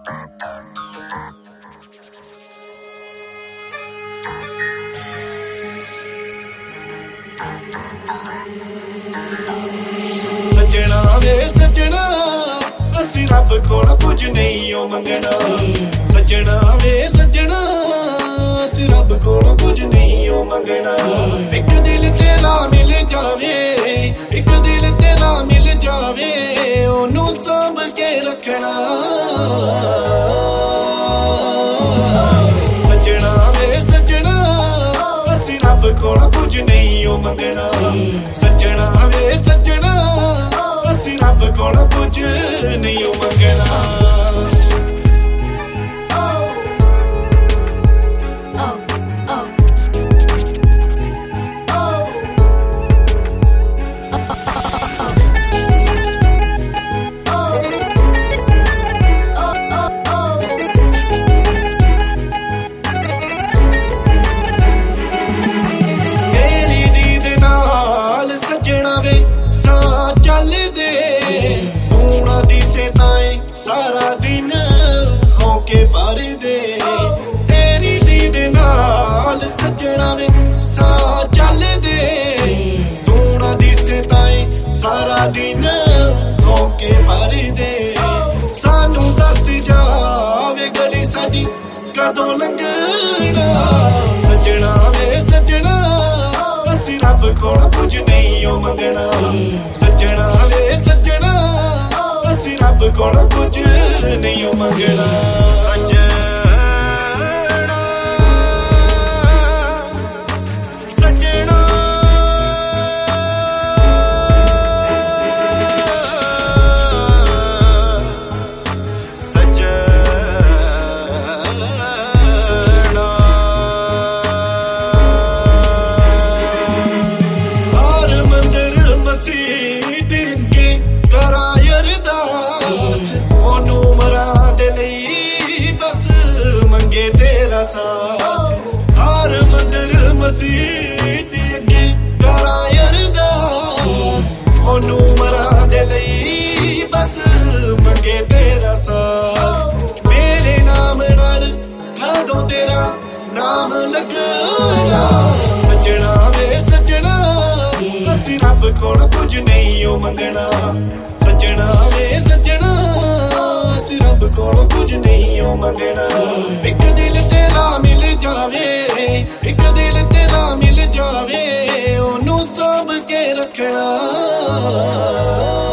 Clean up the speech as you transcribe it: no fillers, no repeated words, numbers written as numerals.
सजना वे सजना असी रब कोल कुछ नहीं ओ मंगना सजना वे सजना असी रब कोल कुछ नहीं ओ मंगना एक दिल तेरा मिल जावे एक दिल तेरा मिल जावे ओनू सांभ के रखना सजना वे सजना असी रब कोल कुछ नहीं ओ मंगना सजना वे सजना रब कोल कुछ नहीं मंगना तेरी दीद नाल सजना वे सा चल दे सारा दिन होके भर दे तेरी दीद नाल सजना वे सा चल दे तू ना दिसे ताए सारा दिन होके भर दे सानू दस जावे गली साडी कदों लंघना सजना वे सजना असी रब कोल कुछ नहीं ओ मंगना सजना वे सजना रब कोल कुछ नहीं मंगना सजना सजना सजना हर मंदिर मसीत के करायर ओनू मरा दे लई बस मंगे तेरा साथ हर मंदिर मसीत अगे करा अरदास ओनू मरा दे लई बस मंगे तेरा साथ मेरे नाम नाल कदों तेरा नाम लगना सजना वे सजना असी रब कोल कुछ नहीं ओ मंगना सजना वे सजना रब कोल कुछ नहीं ओ मंगना एक दिल तेरा मिल जावे एक दिल तेरा मिल जावे ओनू सांभ के रखना।